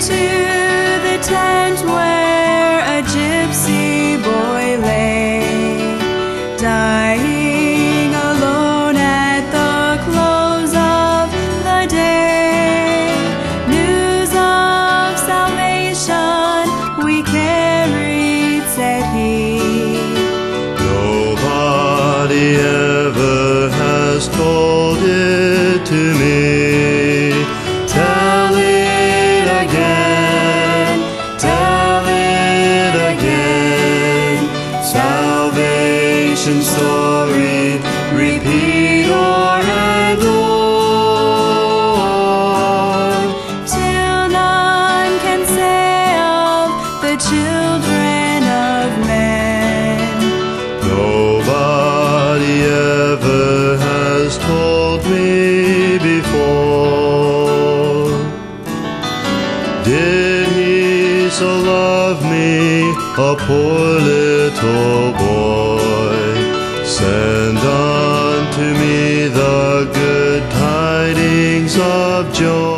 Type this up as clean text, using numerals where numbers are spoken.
into the tent where a gypsy boy lay, dying alone at the close of the day. News of salvation we carried, said he. Nobody ever has told it to me. Tell it again, tell it again. Salvation story, repeat o'er and o'er, till none can say of the children of men. Nobody ever has told me before. Did he so love me, a poor little boy? Send unto me the good tidings of joy.